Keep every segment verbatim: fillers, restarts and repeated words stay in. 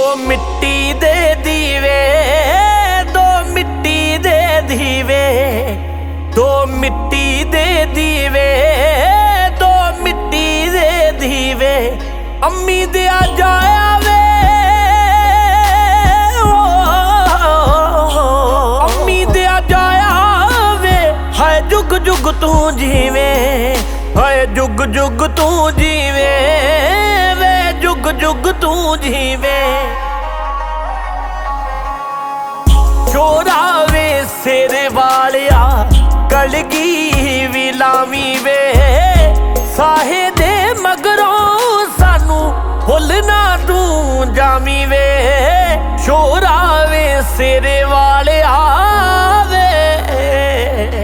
ਮਿੱਟੀ ਦੇ ਦੀਵੇ, ਦੋ ਮਿੱਟੀ ਦੇ ਦੀਵੇ, ਦੋ ਮਿੱਟੀ ਦੇ ਦੀਵੇ, ਦੋ ਮਿੱਟੀ ਦੇ ਦੀਵੇ, ਅੰਮੀ ਦਿਆ ਜਾਇਆ ਵੇ, ਅੰਮੀ ਦਿਆ ਜਾਇਆ ਵੇ, ਹਾਏ ਜੁਗ ਜੁਗ ਤੂੰ ਜੀਵੇ, ਹਾਏ ਜੁਗ ਜੁਗ ਤੂੰ ਜੀਵੇ ਵੇ, ਜੁਗ ਜੁਗ ਤੂੰ ਜੀਵੇ। ਚੋਰਾ ਵੇ ਸਿਰ ਵਾਲਿਆ ਕਲਗੀ ਵੀ ਲਾਵੀ ਵੇ, ਸਾਹੇ ਦੇ ਮਗਰੋਂ ਸਾਨੂੰ ਭੁੱਲ ਨਾ ਤੂੰ ਜਾਵੀ ਵੇ। ਚੋਰਾ ਵੇ ਸਿਰ ਵਾਲਿਆ ਵੇ,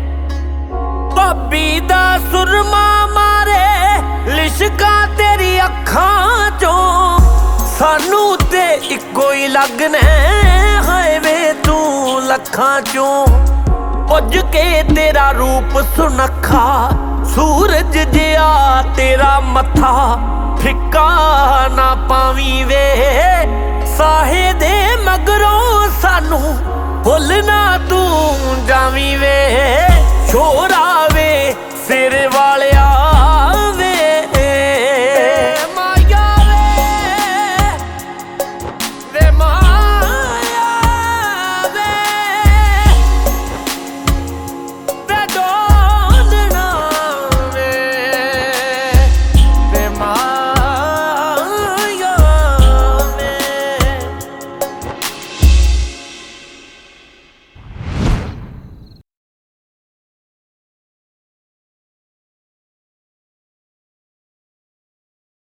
ਭਾਬੀ ਦਾ ਸੁਰਮਾ ਮਾਰੇ ਲਿਸ਼ਕਾਂ ਤੇਰੀ ਅੱਖਾਂ ਚੋਂ, ਸਾਨੂੰ ਤੇ ਇੱਕੋ ਹੀ ਲੱਗਣਾ ਹਾਏ ਵੇ ਤੂੰ ਲੱਖਾਂ ਚੋਂ। ਪੁੱਜ ਕੇ ਤੇਰਾ ਰੂਪ ਸੁਨੱਖਾ, ਸੂਰਜ ਜਿਹਾ ਤੇਰਾ ਮੱਥਾ, ਫਿੱਕਾ ਨਾ ਪਾਵੀ ਵੇ, ਸਾਹੇ ਦੇ ਮਗਰੋਂ ਸਾਨੂੰ ਭੁੱਲ ਨਾ ਤੂੰ ਜਾਵੀ ਵੇ। ਛੋਰਾ